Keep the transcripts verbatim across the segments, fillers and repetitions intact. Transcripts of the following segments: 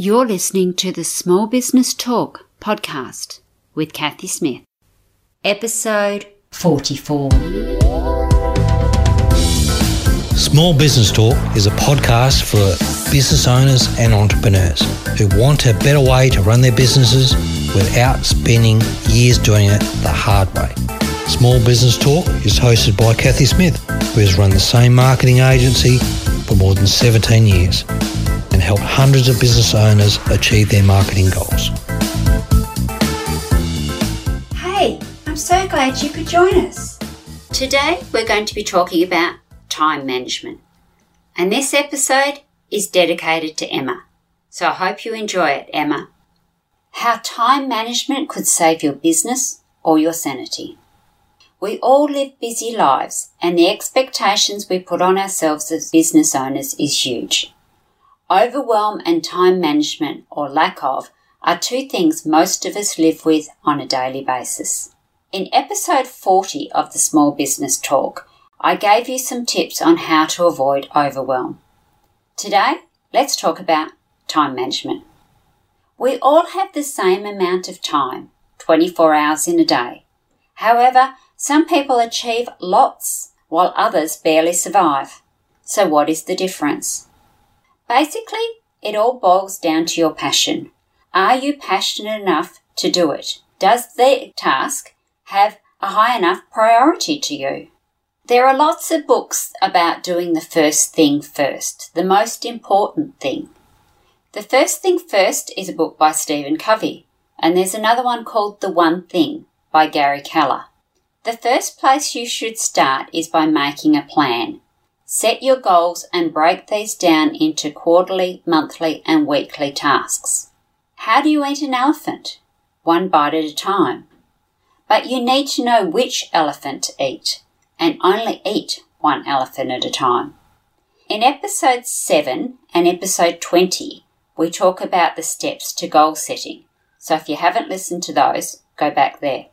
You're listening to the Small Business Talk podcast with Kathy Smith. Episode forty-four. Small Business Talk is a podcast for business owners and entrepreneurs who want a better way to run their businesses without spending years doing it the hard way. Small Business Talk is hosted by Kathy Smith, who has run the same marketing agency for more than seventeen years and helped hundreds of business owners achieve their marketing goals. Hey, I'm so glad you could join us. Today we're going to be talking about time management, and this episode is dedicated to Emma. So I hope you enjoy it, Emma. How time management could save your business or your sanity. We all live busy lives, and the expectations we put on ourselves as business owners is huge. Overwhelm and time management, or lack of, are two things most of us live with on a daily basis. In episode forty of the Small Business Talk, I gave you some tips on how to avoid overwhelm. Today, let's talk about time management. We all have the same amount of time, twenty-four hours in a day. However, some people achieve lots while others barely survive. So what is the difference? Basically, it all boils down to your passion. Are you passionate enough to do it? Does the task have a high enough priority to you? There are lots of books about doing the first thing first, the most important thing. The First Thing First is a book by Stephen Covey, and there's another one called The One Thing by Gary Keller. The first place you should start is by making a plan. Set your goals and break these down into quarterly, monthly and weekly tasks. How do you eat an elephant? One bite at a time. But you need to know which elephant to eat, and only eat one elephant at a time. In episode seven and episode twenty, we talk about the steps to goal setting. So if you haven't listened to those, go back there.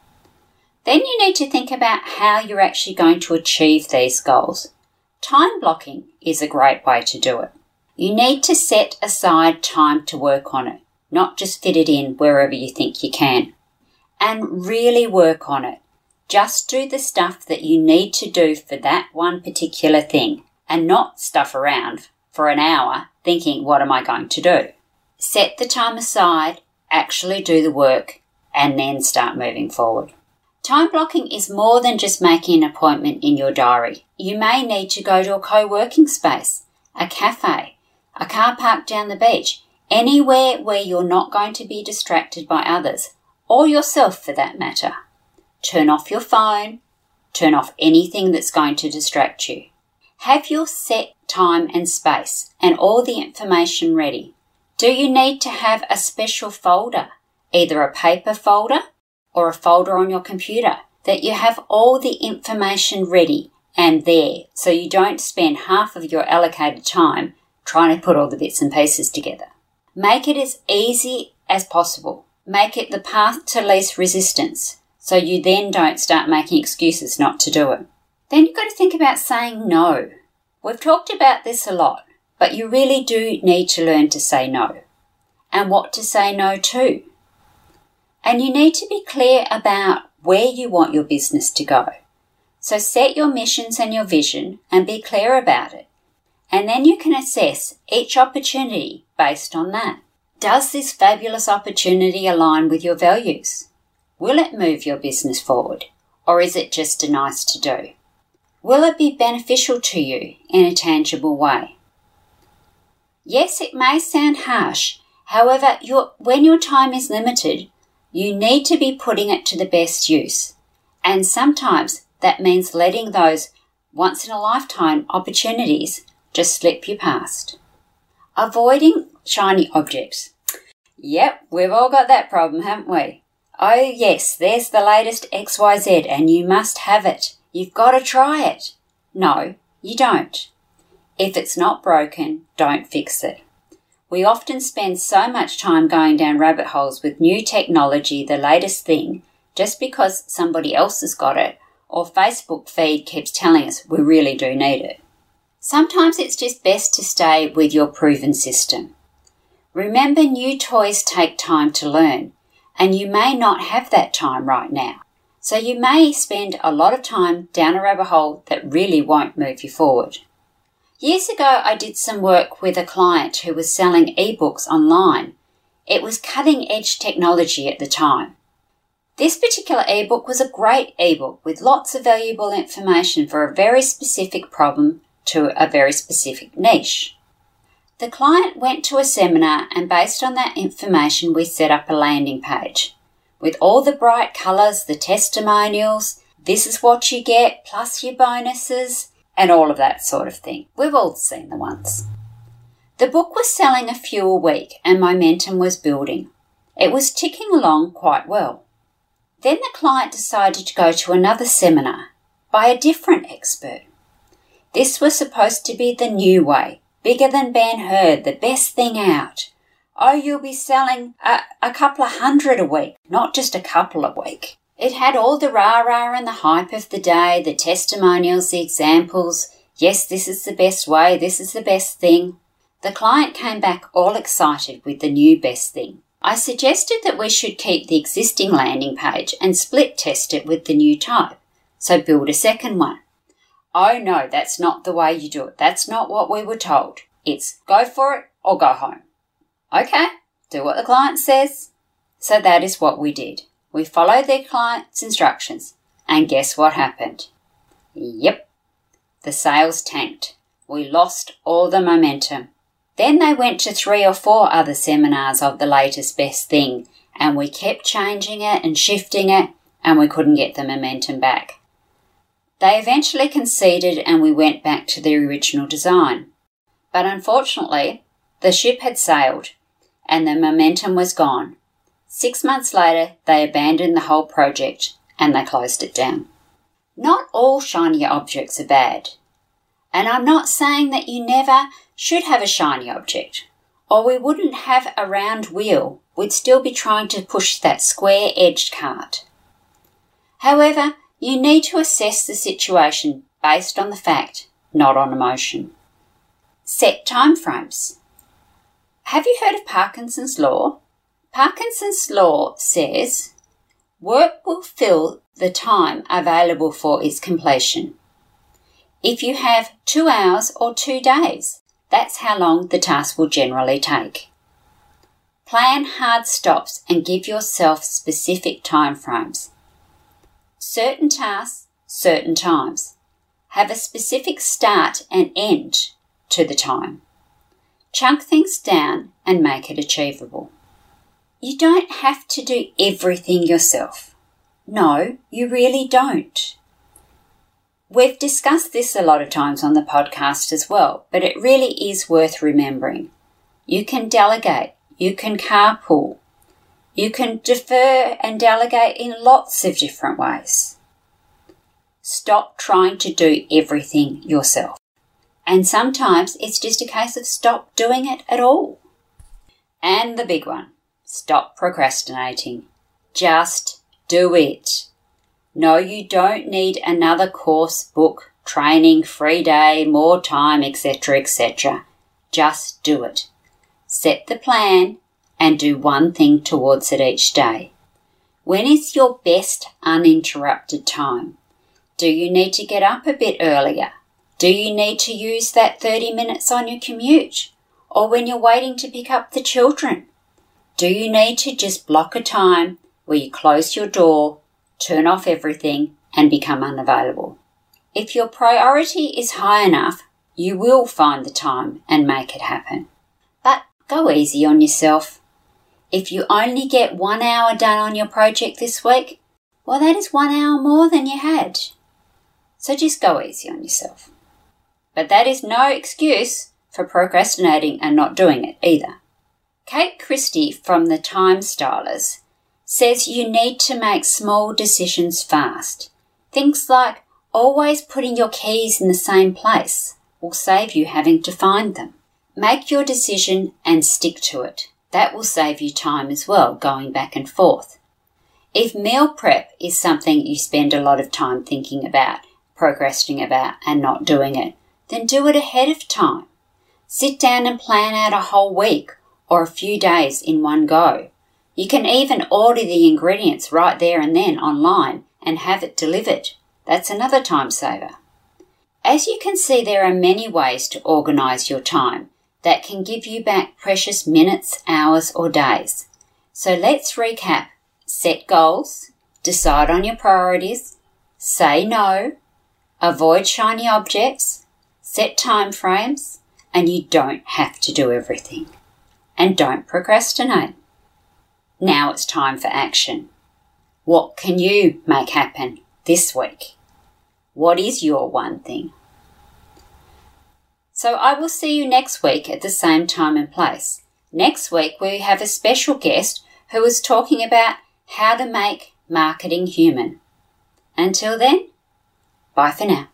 Then you need to think about how you're actually going to achieve these goals. Time blocking is a great way to do it. You need to set aside time to work on it, not just fit it in wherever you think you can. And really work on it. Just do the stuff that you need to do for that one particular thing, and not stuff around for an hour thinking, what am I going to do? Set the time aside, actually do the work, and then start moving forward. Time blocking is more than just making an appointment in your diary. You may need to go to a co-working space, a cafe, a car park down the beach, anywhere where you're not going to be distracted by others, or yourself for that matter. Turn off your phone, turn off anything that's going to distract you. Have your set time and space and all the information ready. Do you need to have a special folder, either a paper folder or a folder on your computer, that you have all the information ready and there so you don't spend half of your allocated time trying to put all the bits and pieces together? Make it as easy as possible. Make it the path to least resistance so you then don't start making excuses not to do it. Then you've got to think about saying no. We've talked about this a lot, but you really do need to learn to say no and what to say no to. And you need to be clear about where you want your business to go. So set your missions and your vision and be clear about it. And then you can assess each opportunity based on that. Does this fabulous opportunity align with your values? Will it move your business forward, or is it just a nice to do? Will it be beneficial to you in a tangible way? Yes, it may sound harsh. However, your, when your time is limited, you need to be putting it to the best use. And sometimes that means letting those once-in-a-lifetime opportunities just slip you past. Avoiding shiny objects. Yep, we've all got that problem, haven't we? Oh yes, there's the latest X Y Z and you must have it. You've got to try it. No, you don't. If it's not broken, don't fix it. We often spend so much time going down rabbit holes with new technology, the latest thing, just because somebody else has got it, or Facebook feed keeps telling us we really do need it. Sometimes it's just best to stay with your proven system. Remember, new toys take time to learn, and you may not have that time right now. So you may spend a lot of time down a rabbit hole that really won't move you forward. Years ago, I did some work with a client who was selling ebooks online. It was cutting-edge technology at the time. This particular ebook was a great ebook with lots of valuable information for a very specific problem to a very specific niche. The client went to a seminar, and based on that information, we set up a landing page with all the bright colours, the testimonials, this is what you get, plus your bonuses, and all of that sort of thing. We've all seen the ones. The book was selling a few a week and momentum was building. It was ticking along quite well. Then the client decided to go to another seminar by a different expert. This was supposed to be the new way, bigger than Ben-Hur, the best thing out. Oh, you'll be selling a, a couple of hundred a week, not just a couple a week. It had all the rah-rah and the hype of the day, the testimonials, the examples. Yes, this is the best way, this is the best thing. The client came back all excited with the new best thing. I suggested that we should keep the existing landing page and split test it with the new type, so build a second one. Oh no, that's not the way you do it. That's not what we were told. It's go for it or go home. Okay, do what the client says. So that is what we did. We followed their client's instructions, and guess what happened? Yep, the sales tanked. We lost all the momentum. Then they went to three or four other seminars of the latest best thing, and we kept changing it and shifting it, and we couldn't get the momentum back. They eventually conceded, and we went back to the original design. But unfortunately, the ship had sailed, and the momentum was gone. Six months later, they abandoned the whole project and they closed it down. Not all shiny objects are bad. And I'm not saying that you never should have a shiny object, or we wouldn't have a round wheel. We'd still be trying to push that square-edged cart. However, you need to assess the situation based on the fact, not on emotion. Set timeframes. Have you heard of Parkinson's law? Parkinson's law says work will fill the time available for its completion. If you have two hours or two days, that's how long the task will generally take. Plan hard stops and give yourself specific time frames. Certain tasks, certain times. Have a specific start and end to the time. Chunk things down and make it achievable. You don't have to do everything yourself. No, you really don't. We've discussed this a lot of times on the podcast as well, but it really is worth remembering. You can delegate, you can carpool, you can defer and delegate in lots of different ways. Stop trying to do everything yourself. And sometimes it's just a case of stop doing it at all. And the big one, stop procrastinating. Just do it. No, you don't need another course, book, training, free day, more time, et cetera, et cetera. Just do it. Set the plan and do one thing towards it each day. When is your best uninterrupted time? Do you need to get up a bit earlier? Do you need to use that thirty minutes on your commute? Or when you're waiting to pick up the children? Do you need to just block a time where you close your door, turn off everything, and become unavailable? If your priority is high enough, you will find the time and make it happen. But go easy on yourself. If you only get one hour done on your project this week, well, that is one hour more than you had. So just go easy on yourself. But that is no excuse for procrastinating and not doing it either. Kate Christie from the Time Stylers says you need to make small decisions fast. Things like always putting your keys in the same place will save you having to find them. Make your decision and stick to it. That will save you time as well, going back and forth. If meal prep is something you spend a lot of time thinking about, procrastinating about and not doing it, then do it ahead of time. Sit down and plan out a whole week or a few days in one go. You can even order the ingredients right there and then online and have it delivered. That's another time saver. As you can see, there are many ways to organise your time that can give you back precious minutes, hours or days. So let's recap. Set goals, decide on your priorities, say no, avoid shiny objects, set time frames, and you don't have to do everything. And don't procrastinate. Now it's time for action. What can you make happen this week? What is your one thing? So I will see you next week at the same time and place. Next week we have a special guest who is talking about how to make marketing human. Until then, bye for now.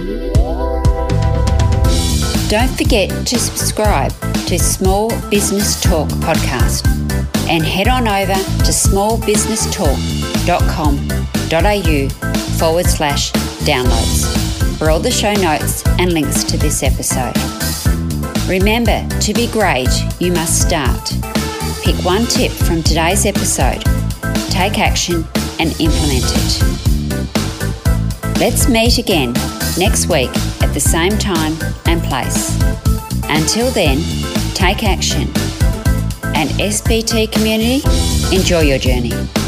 Don't forget to subscribe to Small Business Talk podcast and head on over to smallbusinesstalk.com.au forward slash downloads for all the show notes and links to this episode. Remember, to be great, you must start. Pick one tip from today's episode, take action and implement it. Let's meet again next week at the same time and place. Until then, take action. And S B T community, enjoy your journey.